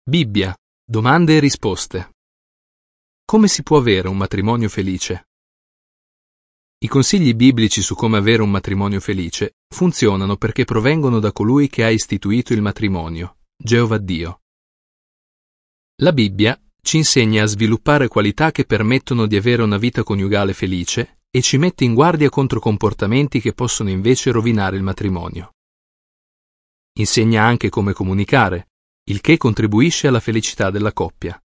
Bibbia, domande e risposte. Come si può avere un matrimonio felice? I consigli biblici su come avere un matrimonio felice funzionano perché provengono da colui che ha istituito il matrimonio, Geova Dio. La Bibbia ci insegna a sviluppare qualità che permettono di avere una vita coniugale felice e ci mette in guardia contro comportamenti che possono invece rovinare il matrimonio. Insegna anche come comunicare, il che contribuisce alla felicità della coppia.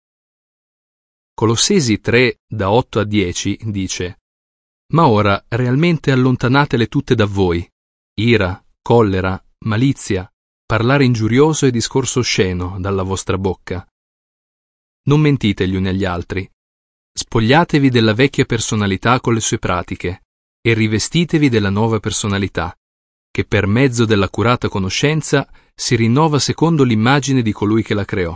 Colossesi 3, da 8 a 10, dice: «Ma ora realmente allontanatele tutte da voi, ira, collera, malizia, parlare ingiurioso e discorso osceno dalla vostra bocca. Non mentite gli uni agli altri. Spogliatevi della vecchia personalità con le sue pratiche e rivestitevi della nuova personalità, che per mezzo dell'accurata conoscenza si rinnova secondo l'immagine di colui che la creò».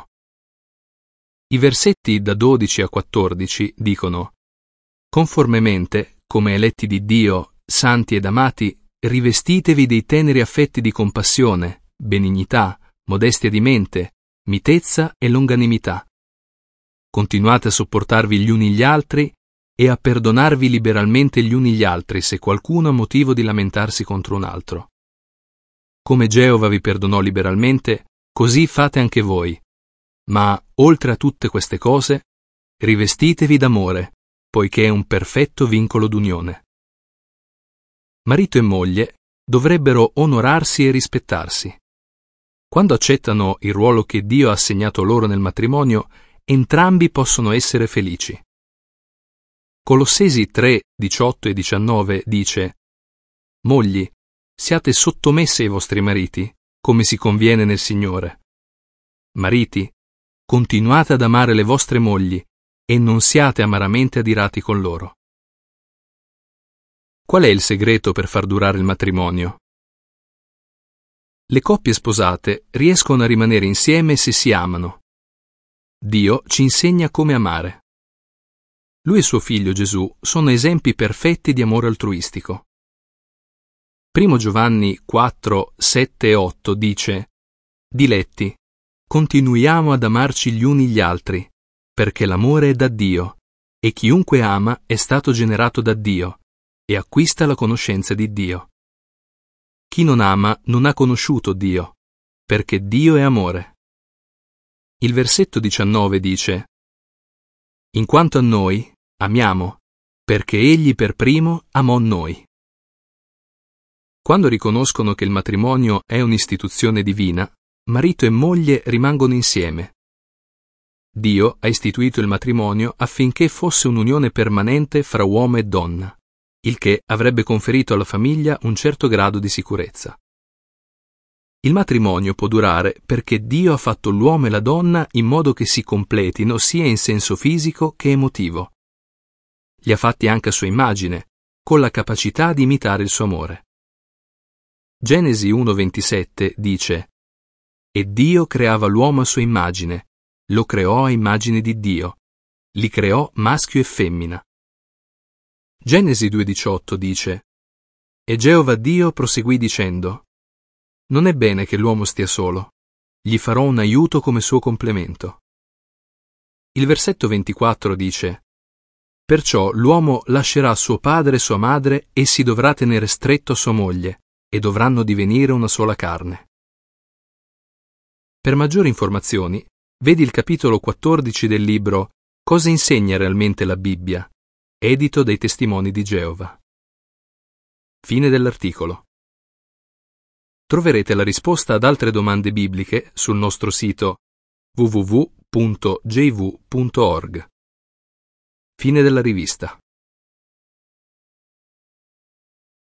I versetti da 12 a 14 dicono: «Conformemente, come eletti di Dio, santi ed amati, rivestitevi dei teneri affetti di compassione, benignità, modestia di mente, mitezza e longanimità. Continuate a sopportarvi gli uni gli altri e a perdonarvi liberalmente gli uni gli altri se qualcuno ha motivo di lamentarsi contro un altro. Come Geova vi perdonò liberalmente, così fate anche voi. Ma, oltre a tutte queste cose, rivestitevi d'amore, poiché è un perfetto vincolo d'unione. Marito e moglie dovrebbero onorarsi e rispettarsi. Quando accettano il ruolo che Dio ha assegnato loro nel matrimonio, entrambi possono essere felici. Colossesi 3, 18 e 19 dice: «Mogli, siate sottomesse ai vostri mariti, come si conviene nel Signore. Mariti, continuate ad amare le vostre mogli e non siate amaramente adirati con loro». Qual è il segreto per far durare il matrimonio? Le coppie sposate riescono a rimanere insieme se si amano. Dio ci insegna come amare. Lui e suo figlio Gesù sono esempi perfetti di amore altruistico. 1 Giovanni 4, 7 e 8 dice: «Diletti, continuiamo ad amarci gli uni gli altri, perché l'amore è da Dio, e chiunque ama è stato generato da Dio, e acquista la conoscenza di Dio. Chi non ama non ha conosciuto Dio, perché Dio è amore». Il versetto 19 dice: «In quanto a noi, amiamo, perché Egli per primo amò noi». Quando riconoscono che il matrimonio è un'istituzione divina, marito e moglie rimangono insieme. Dio ha istituito il matrimonio affinché fosse un'unione permanente fra uomo e donna, il che avrebbe conferito alla famiglia un certo grado di sicurezza. Il matrimonio può durare perché Dio ha fatto l'uomo e la donna in modo che si completino sia in senso fisico che emotivo. Li ha fatti anche a sua immagine, con la capacità di imitare il suo amore. Genesi 1,27 dice: «E Dio creava l'uomo a sua immagine, lo creò a immagine di Dio, li creò maschio e femmina». Genesi 2,18 dice: «E Geova Dio proseguì dicendo: non è bene che l'uomo stia solo, gli farò un aiuto come suo complemento». Il versetto 24 dice: «Perciò l'uomo lascerà suo padre e sua madre e si dovrà tenere stretto a sua moglie, e dovranno divenire una sola carne». Per maggiori informazioni, vedi il capitolo 14 del libro Cosa insegna realmente la Bibbia, edito dai Testimoni di Geova. Fine dell'articolo. Troverete la risposta ad altre domande bibliche sul nostro sito www.jv.org. Fine della rivista.